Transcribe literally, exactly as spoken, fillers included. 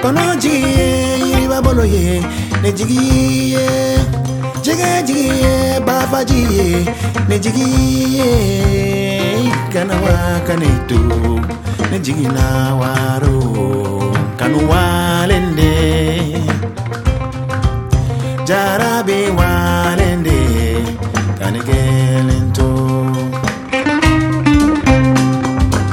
kono jigiye yiriba bolo ye ne jigiye jige jigiye bafa jigiye ne jigiye kana wa kanetu ne jigina waro kanu walende jarabe walende kanigele